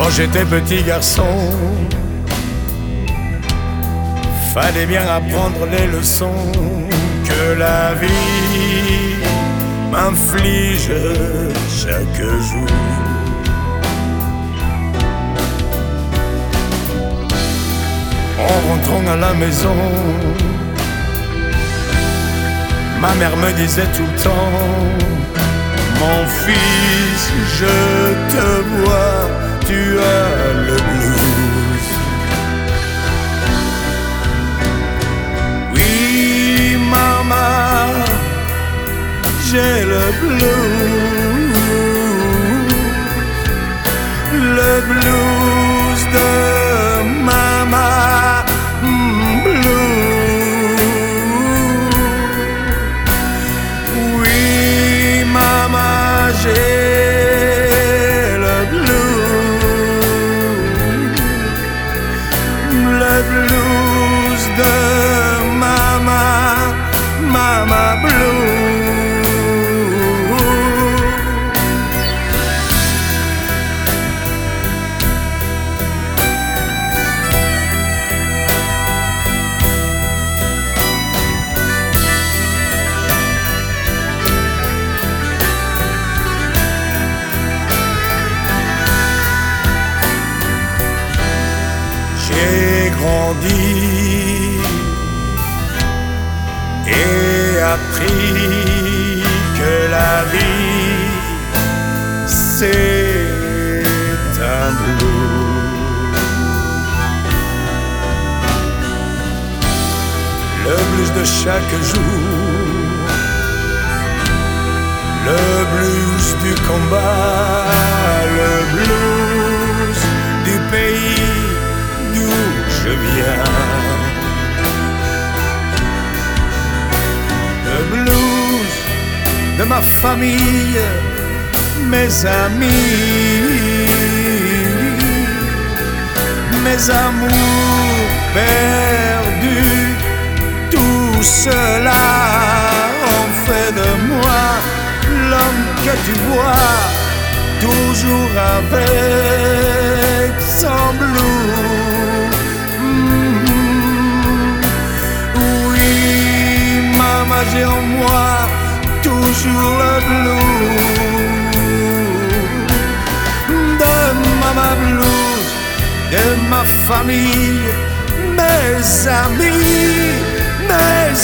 Quand j'étais petit garçon, fallait bien apprendre les leçons que la vie m'inflige chaque jour. En rentrant à la maison, ma mère me disait tout le temps: mon fils, je te vois, tu as le blues. Oui, maman, j'ai le blues de maman. J'ai le blues de mama blues. J'ai grandi et appris que la vie c'est un blues. Le blues de chaque jour, le blues du combat, le blues du pays d'où je viens. Le blues de ma famille, mes amis, mes amours perdus, tout cela en fait de moi l'homme que tu vois, toujours avec son blues. Oui, maman, j'ai en moi toujours le blues de maman blues, de ma famille, mes amis, mes